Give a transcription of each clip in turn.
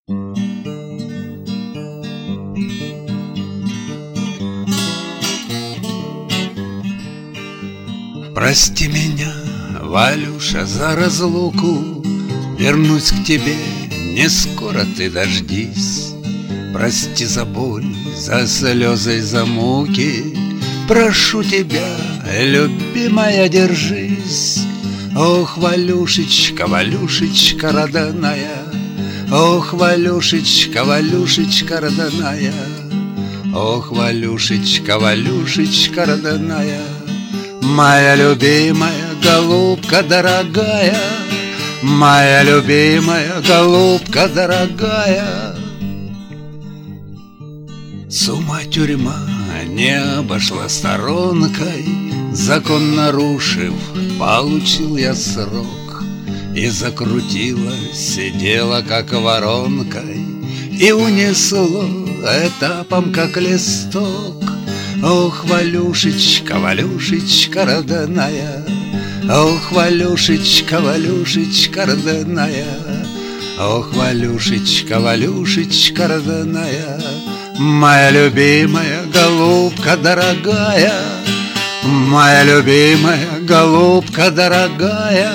Прости меня, Валюша, за разлуку, вернусь к тебе, не скоро ты дождись. Прости за боль, за слезы, за муки, прошу тебя, любимая, держись. Ох, Валюшечка, Валюшечка родная, ох, Валюшечка, Валюшечка родная, ох, Валюшечка, Валюшечка родная. Моя любимая голубка дорогая, моя любимая голубка дорогая. С ума тюрьма не обошла сторонкой, закон нарушив, получил я срок. И закрутила, сидела как воронкой, и унесло этапом, как листок. Ох, Валюшечка, Валюшечка родная, ох, Валюшечка, Валюшечка родная, ох, Валюшечка, Валюшечка родная. Моя любимая голубка дорогая, моя любимая голубка дорогая.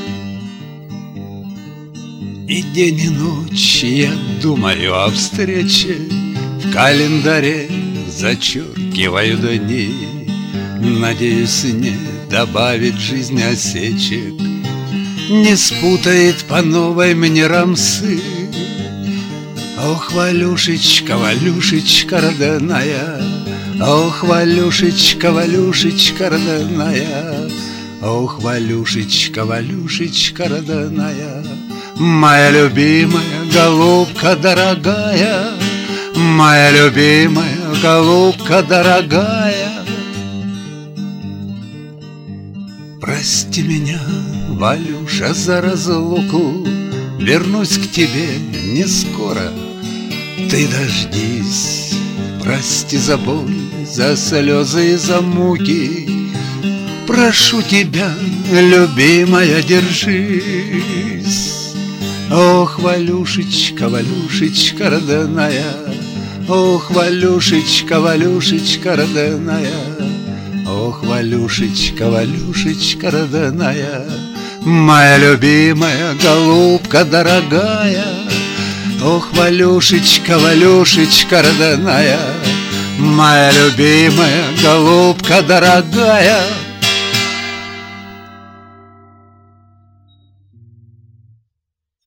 И день и ночь я думаю о встрече, в календаре зачеркиваю дни. Надеюсь, не добавит жизнь осечек, не спутает по новой мне рамсы. Ох, Валюшечка, Валюшечка родная, ох, Валюшечка, Валюшечка родная, ох, Валюшечка, Валюшечка родная. Моя любимая голубка дорогая, моя любимая голубка дорогая. Прости меня, Валюша, за разлуку, вернусь к тебе не скоро, ты дождись. Прости за боль, за слезы и за муки, прошу тебя, любимая, держись. Ох, Валюшечка, Валюшечка родная, ох, Валюшечка, Валюшечка родная, ох, Валюшечка, Валюшечка родная. Моя любимая голубка дорогая, ох, Валюшечка, Валюшечка родная, моя любимая голубка дорогая.